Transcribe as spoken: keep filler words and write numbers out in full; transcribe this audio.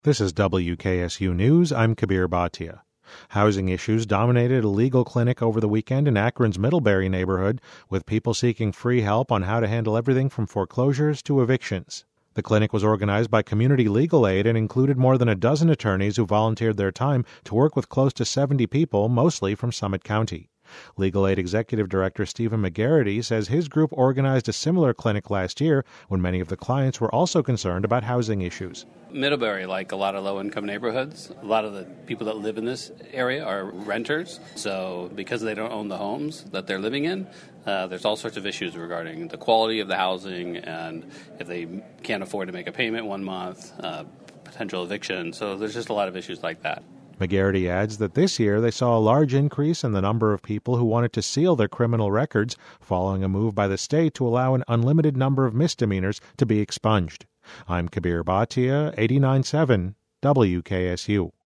This is W K S U News. I'm Kabir Bhatia. Housing issues dominated a legal clinic over the weekend in Akron's Middlebury neighborhood, with people seeking free help on how to handle everything from foreclosures to evictions. The clinic was organized by Community Legal Aid and included more than a dozen attorneys who volunteered their time to work with close to seventy people, mostly from Summit County. Legal Aid Executive Director Stephen McGarity says his group organized a similar clinic last year when many of the clients were also concerned about housing issues. Middlebury, like a lot of low-income neighborhoods, a lot of the people that live in this area are renters. So because they don't own the homes that they're living in, uh, there's all sorts of issues regarding the quality of the housing and if they can't afford to make a payment one month, uh, potential eviction. So there's just a lot of issues like that. McGarity adds that this year they saw a large increase in the number of people who wanted to seal their criminal records following a move by the state to allow an unlimited number of misdemeanors to be expunged. I'm Kabir Bhatia, eighty-nine point seven W K S U.